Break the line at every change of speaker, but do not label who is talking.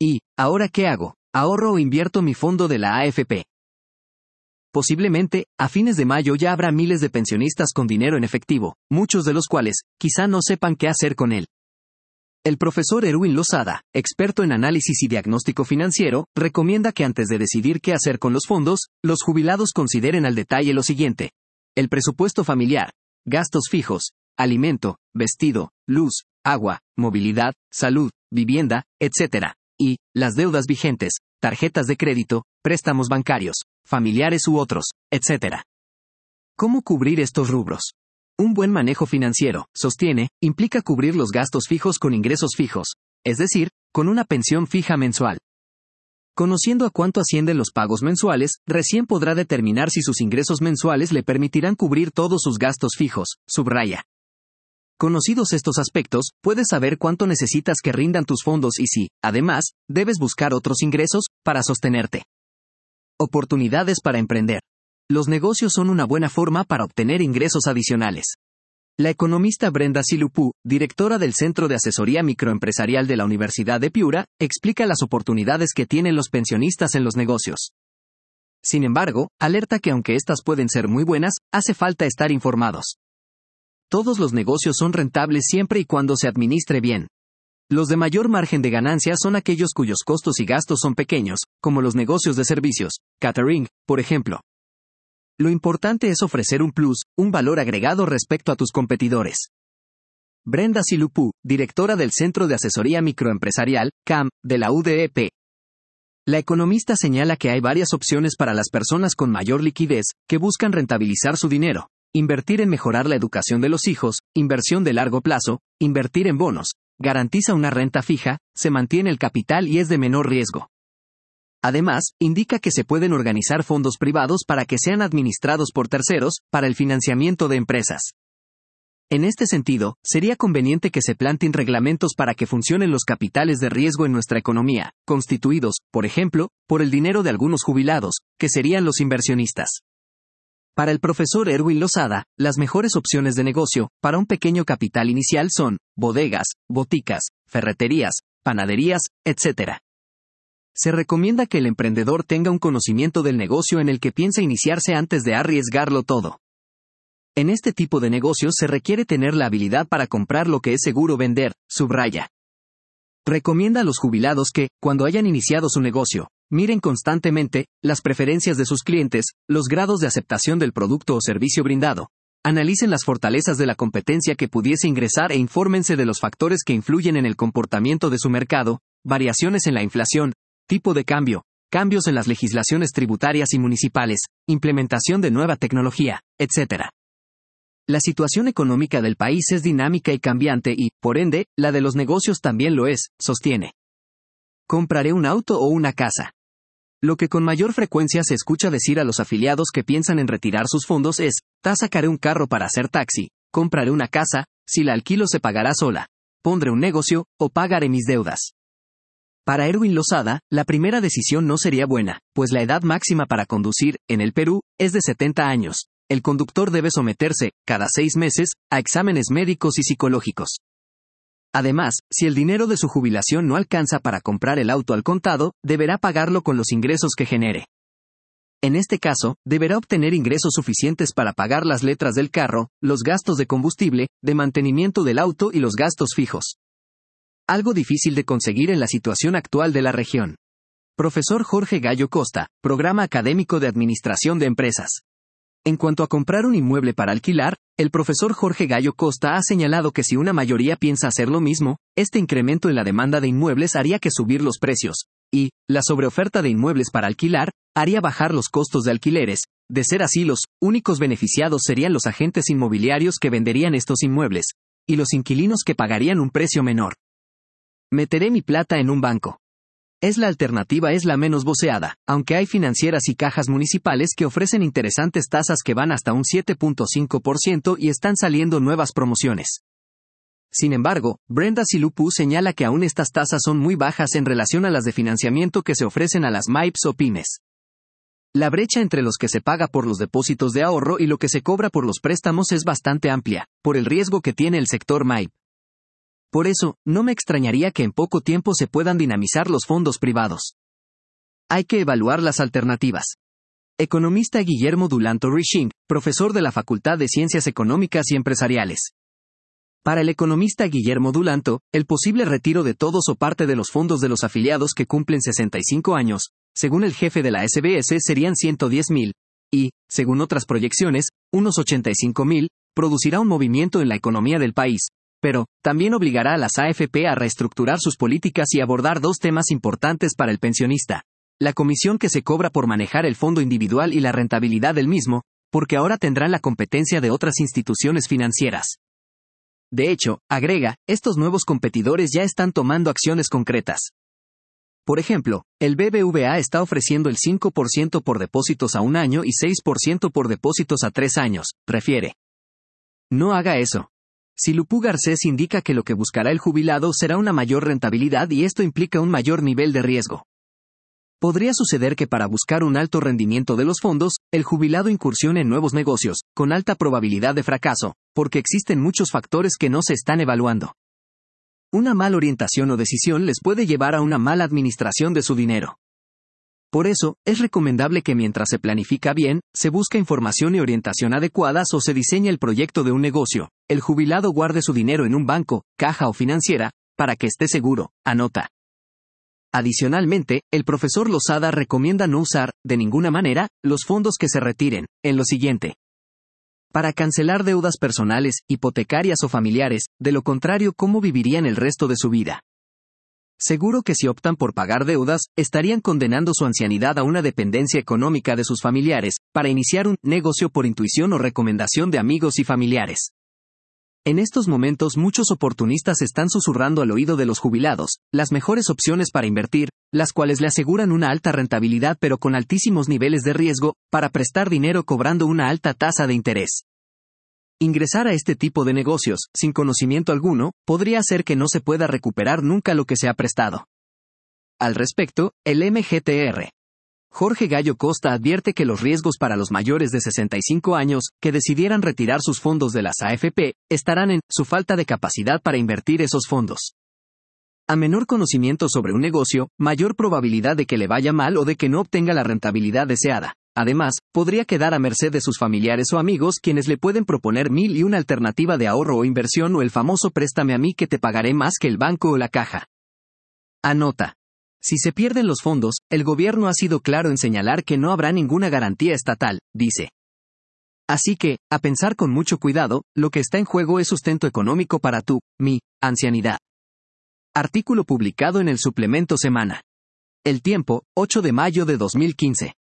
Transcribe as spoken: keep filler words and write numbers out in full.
¿Y, ahora qué hago? ¿Ahorro o invierto mi fondo de la A F P? Posiblemente, a fines de mayo ya habrá miles de pensionistas con dinero en efectivo, muchos de los cuales, quizá no sepan qué hacer con él. El profesor Erwin Lozada, experto en análisis y diagnóstico financiero, recomienda que antes de decidir qué hacer con los fondos, los jubilados consideren al detalle lo siguiente: el presupuesto familiar, gastos fijos, alimento, vestido, luz, agua, movilidad, salud, vivienda, etcétera, y las deudas vigentes, tarjetas de crédito, préstamos bancarios, familiares u otros, etcétera. ¿Cómo cubrir estos rubros? Un buen manejo financiero, sostiene, implica cubrir los gastos fijos con ingresos fijos, es decir, con una pensión fija mensual. Conociendo a cuánto ascienden los pagos mensuales, recién podrá determinar si sus ingresos mensuales le permitirán cubrir todos sus gastos fijos, subraya. Conocidos estos aspectos, puedes saber cuánto necesitas que rindan tus fondos y si, además, debes buscar otros ingresos para sostenerte. Oportunidades para emprender. Los negocios son una buena forma para obtener ingresos adicionales. La economista Brenda Silupú, directora del Centro de Asesoría Microempresarial de la Universidad de Piura, explica las oportunidades que tienen los pensionistas en los negocios. Sin embargo, alerta que aunque estas pueden ser muy buenas, hace falta estar informados. Todos los negocios son rentables siempre y cuando se administre bien. Los de mayor margen de ganancia son aquellos cuyos costos y gastos son pequeños, como los negocios de servicios, catering, por ejemplo. Lo importante es ofrecer un plus, un valor agregado respecto a tus competidores. Brenda Silupú, directora del Centro de Asesoría Microempresarial, C A M, de la U D E P. La economista señala que hay varias opciones para las personas con mayor liquidez, que buscan rentabilizar su dinero: invertir en mejorar la educación de los hijos, inversión de largo plazo, invertir en bonos, garantiza una renta fija, se mantiene el capital y es de menor riesgo. Además, indica que se pueden organizar fondos privados para que sean administrados por terceros, para el financiamiento de empresas. En este sentido, sería conveniente que se planteen reglamentos para que funcionen los capitales de riesgo en nuestra economía, constituidos, por ejemplo, por el dinero de algunos jubilados, que serían los inversionistas. Para el profesor Erwin Lozada, las mejores opciones de negocio, para un pequeño capital inicial son bodegas, boticas, ferreterías, panaderías, etcétera. Se recomienda que el emprendedor tenga un conocimiento del negocio en el que piensa iniciarse antes de arriesgarlo todo. En este tipo de negocios se requiere tener la habilidad para comprar lo que es seguro vender, subraya. Recomienda a los jubilados que, cuando hayan iniciado su negocio, miren constantemente las preferencias de sus clientes, los grados de aceptación del producto o servicio brindado, analicen las fortalezas de la competencia que pudiese ingresar e infórmense de los factores que influyen en el comportamiento de su mercado, variaciones en la inflación, tipo de cambio, cambios en las legislaciones tributarias y municipales, implementación de nueva tecnología, etcétera. La situación económica del país es dinámica y cambiante y, por ende, la de los negocios también lo es, sostiene. ¿Compraré un auto o una casa? Lo que con mayor frecuencia se escucha decir a los afiliados que piensan en retirar sus fondos es: ta sacaré un carro para hacer taxi, compraré una casa, si la alquilo se pagará sola, pondré un negocio, o pagaré mis deudas. Para Erwin Lozada, la primera decisión no sería buena, pues la edad máxima para conducir, en el Perú, es de setenta años. El conductor debe someterse, cada seis meses, a exámenes médicos y psicológicos. Además, si el dinero de su jubilación no alcanza para comprar el auto al contado, deberá pagarlo con los ingresos que genere. En este caso, deberá obtener ingresos suficientes para pagar las letras del carro, los gastos de combustible, de mantenimiento del auto y los gastos fijos. Algo difícil de conseguir en la situación actual de la región. Profesor Jorge Gallo Costa, Programa Académico de Administración de Empresas. En cuanto a comprar un inmueble para alquilar, el profesor Jorge Gallo Costa ha señalado que si una mayoría piensa hacer lo mismo, este incremento en la demanda de inmuebles haría que subir los precios, y la sobreoferta de inmuebles para alquilar haría bajar los costos de alquileres. De ser así, los únicos beneficiados serían los agentes inmobiliarios que venderían estos inmuebles, y los inquilinos que pagarían un precio menor. Meteré mi plata en un banco. Es la alternativa es la menos voceada, aunque hay financieras y cajas municipales que ofrecen interesantes tasas que van hasta un siete punto cinco por ciento y están saliendo nuevas promociones. Sin embargo, Brenda Silupú señala que aún estas tasas son muy bajas en relación a las de financiamiento que se ofrecen a las M I Ps o pymes. La brecha entre los que se paga por los depósitos de ahorro y lo que se cobra por los préstamos es bastante amplia, por el riesgo que tiene el sector M I P. Por eso, no me extrañaría que en poco tiempo se puedan dinamizar los fondos privados. Hay que evaluar las alternativas. Economista Guillermo Dulanto Rishing, profesor de la Facultad de Ciencias Económicas y Empresariales. Para el economista Guillermo Dulanto, el posible retiro de todos o parte de los fondos de los afiliados que cumplen sesenta y cinco años, según el jefe de la S B S serían ciento diez mil, y, según otras proyecciones, unos ochenta y cinco mil, producirá un movimiento en la economía del país, pero también obligará a las A F P a reestructurar sus políticas y abordar dos temas importantes para el pensionista: la comisión que se cobra por manejar el fondo individual y la rentabilidad del mismo, porque ahora tendrán la competencia de otras instituciones financieras. De hecho, agrega, estos nuevos competidores ya están tomando acciones concretas. Por ejemplo, el B B V A está ofreciendo el cinco por ciento por depósitos a un año y seis por ciento por depósitos a tres años, refiere. No haga eso. Si Lupú Garcés indica que lo que buscará el jubilado será una mayor rentabilidad y esto implica un mayor nivel de riesgo. Podría suceder que para buscar un alto rendimiento de los fondos, el jubilado incursione en nuevos negocios, con alta probabilidad de fracaso, porque existen muchos factores que no se están evaluando. Una mala orientación o decisión les puede llevar a una mala administración de su dinero. Por eso, es recomendable que mientras se planifica bien, se busca información y orientación adecuadas o se diseña el proyecto de un negocio, el jubilado guarde su dinero en un banco, caja o financiera, para que esté seguro, anota. Adicionalmente, el profesor Lozada recomienda no usar, de ninguna manera, los fondos que se retiren, en lo siguiente. Para cancelar deudas personales, hipotecarias o familiares, de lo contrario, ¿cómo vivirían el resto de su vida? Seguro que si optan por pagar deudas, estarían condenando su ancianidad a una dependencia económica de sus familiares, para iniciar un negocio por intuición o recomendación de amigos y familiares. En estos momentos muchos oportunistas están susurrando al oído de los jubilados, las mejores opciones para invertir, las cuales le aseguran una alta rentabilidad pero con altísimos niveles de riesgo, para prestar dinero cobrando una alta tasa de interés. Ingresar a este tipo de negocios, sin conocimiento alguno, podría hacer que no se pueda recuperar nunca lo que se ha prestado. Al respecto, el M G T R. Jorge Gallo Costa advierte que los riesgos para los mayores de sesenta y cinco años, que decidieran retirar sus fondos de las A F P, estarán en su falta de capacidad para invertir esos fondos. A menor conocimiento sobre un negocio, mayor probabilidad de que le vaya mal o de que no obtenga la rentabilidad deseada. Además, podría quedar a merced de sus familiares o amigos quienes le pueden proponer mil y una alternativa de ahorro o inversión o el famoso préstame a mí que te pagaré más que el banco o la caja. Anota. Si se pierden los fondos, el gobierno ha sido claro en señalar que no habrá ninguna garantía estatal, dice. Así que, a pensar con mucho cuidado, lo que está en juego es sustento económico para tu, mi, ancianidad. Artículo publicado en el suplemento Semana. El Tiempo, ocho de mayo de dos mil quince.